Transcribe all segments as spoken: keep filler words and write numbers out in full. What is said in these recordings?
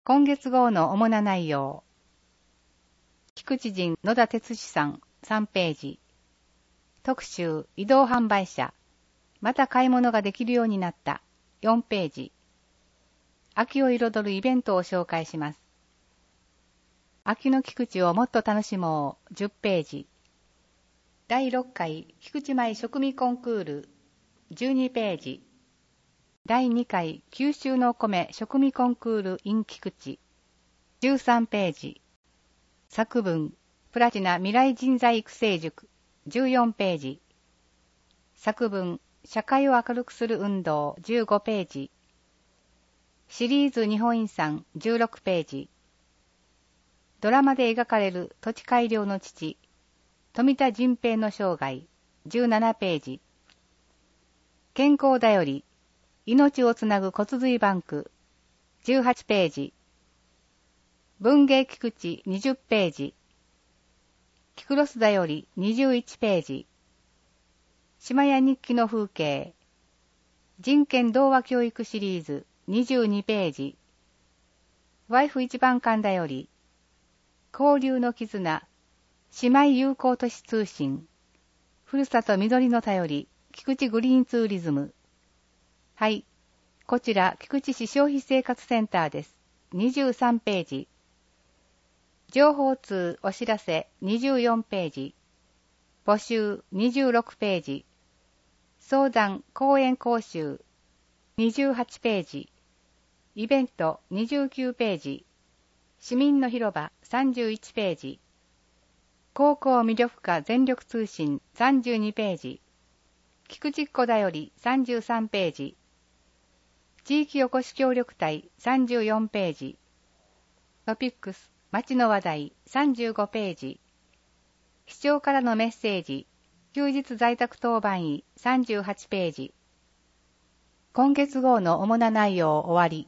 今月号の主な内容。菊池人野田哲司さんさんページ。特集移動販売車。また買い物ができるようになったよんページ。秋を彩るイベントを紹介します。秋の菊池をもっと楽しもうじゅっページ。だいろっかい菊池米食味コンクールじゅうにページ。だいにかい九州のお米食味コンクール in 菊池じゅうさんページ。作文プラチナ未来人材育成塾じゅうよんページ。作文社会を明るくする運動じゅうごページ。シリーズ日本遺産じゅうろくページ。ドラマで描かれる土地改良の父富田迅平の生涯じゅうななページ。健康だより命をつなぐ骨髄バンクじゅうはちページ。文芸菊池にじゅっページ。キクロスだよりにじゅういちページ。島屋日記の風景人権童話教育シリーズにじゅうにページ。ワイフ一番館だより交流の絆姉妹友好都市通信ふるさと緑の便り菊池グリーンツーリズム。はい、こちら菊池市消費生活センターです。にじゅうさんページ。情報通お知らせにじゅうよんページ。募集にじゅうろくページ。相談講演講習にじゅうはちページ。イベントにじゅうきゅうページ。市民の広場さんじゅういちページ。高校魅力化全力通信さんじゅうにページ。菊池っ子だよりさんじゅうさんページ。地域おこし協力隊さんじゅうよんページ。トピックス街の話題さんじゅうごページ。市長からのメッセージ休日在宅当番医さんじゅうはちページ。今月号の主な内容終わり。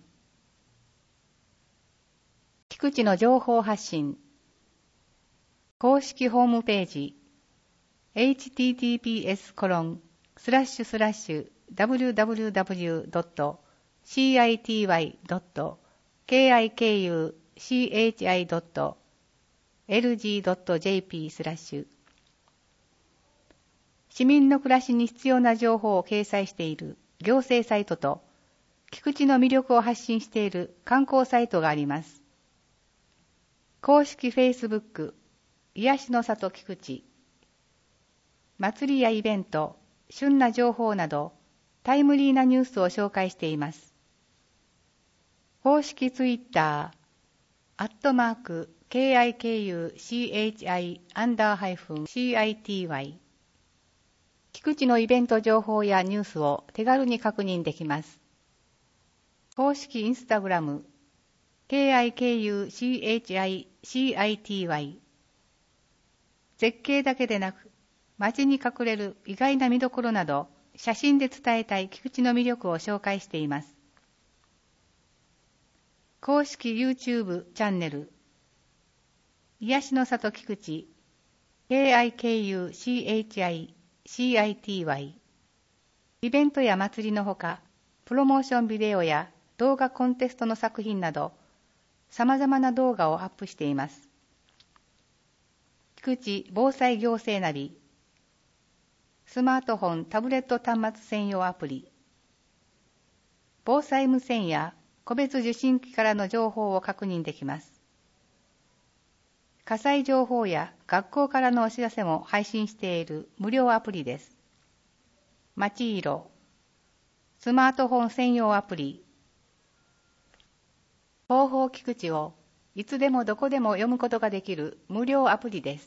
菊池の情報発信公式ホームページ エイチティーティーピーエスコロンスラッシュスラッシュダブリューダブリューダブリュードットシーアイティーワイドットケーアイケーユーシーエイチアイドットエルジードットジェーピー スラッシュ市民の暮らしに必要な情報を掲載している行政サイトと菊池の魅力を発信している観光サイトがあります。公式フェイスブック癒しの里菊池祭りやイベント旬な情報などタイムリーなニュースを紹介しています。公式ツイッターアットマーク ケーアイケーユーシーエイチアイ アンダーハイフン シーアイティーワイ 菊池のイベント情報やニュースを手軽に確認できます。公式インスタグラム ケーアイケーユーシーエイチアイシーアイティーワイ 絶景だけでなく街に隠れる意外な見どころなど写真で伝えたい菊池の魅力を紹介しています。公式 YouTube チャンネル癒しの里菊池 ケーアイケーユーシーエイチアイシーアイティーワイ イベントや祭りのほかプロモーションビデオや動画コンテストの作品など様々な動画をアップしています。菊池防災行政ナビスマートフォンタブレット端末専用アプリ防災無線や個別受信機からの情報を確認できます。火災情報や学校からのお知らせも配信している無料アプリです。まちいろスマートフォン専用アプリ広報菊池をいつでもどこでも読むことができる無料アプリです。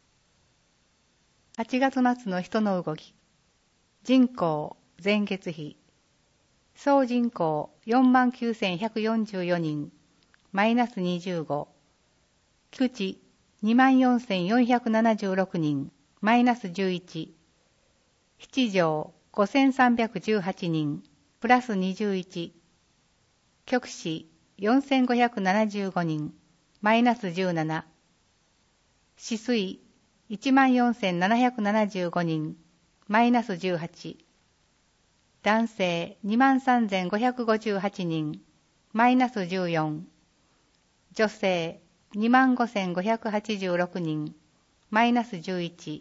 はちがつ末の人の動き人口前月比総人口 よんまんきゅうせんひゃくよんじゅうよにんマイナスにじゅうご菊池 にまんよんせんよんひゃくななじゅうろくにんマイナスじゅういち七条ごせんさんびゃくじゅうはちにんプラスにじゅういち局市よんせんごひゃくななじゅうごにんマイナスじゅうなな市水いちまんよんせんななひゃくななじゅうごにんマイナスじゅうはち男性 にまんさんぜんごひゃくごじゅうはちにんマイナスじゅうよん女性にまんごせんごひゃくはちじゅうろくにん、マイナスじゅういち。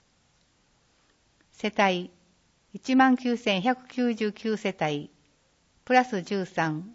世帯いちまんきゅうせんひゃくきゅうじゅうきゅう世帯、プラスじゅうさん。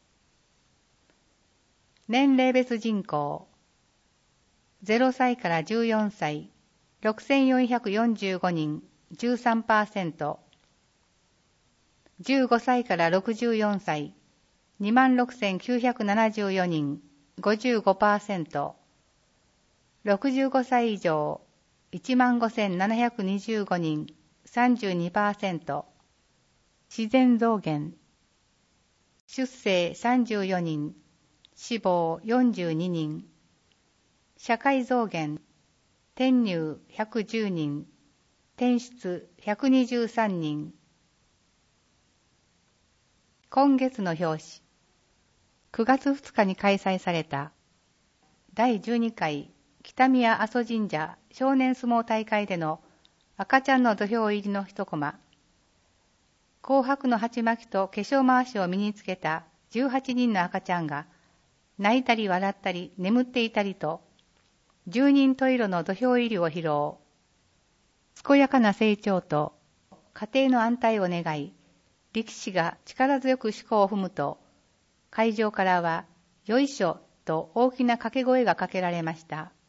年齢別人口、ゼロさいからじゅうよんさい、ろくせんよんひゃくよんじゅうごにん、じゅうさんパーセント。じゅうごさいからろくじゅうよんさい、にまんろくせんきゅうひゃくななじゅうよにん、ごじゅうごパーセント。ろくじゅうごさい以上、いちまんごせんななひゃくにじゅうごにん、さんじゅうにパーセント。自然増減。出生さんじゅうよにん、死亡よんじゅうににん。社会増減。転入ひゃくじゅうにん、転出ひゃくにじゅうさんにん。今月の表紙。くがつふつかに開催されただいじゅうにかい北宮阿蘇神社少年相撲大会での赤ちゃんの土俵入りの一コマ。紅白の鉢巻きと化粧まわしを身につけたじゅうはちにんの赤ちゃんが泣いたり笑ったり眠っていたりと十人十色の土俵入りを披露。健やかな成長と家庭の安泰を願い、力士が力強く四股を踏むと、会場からはよいしょと大きな掛け声がかけられました。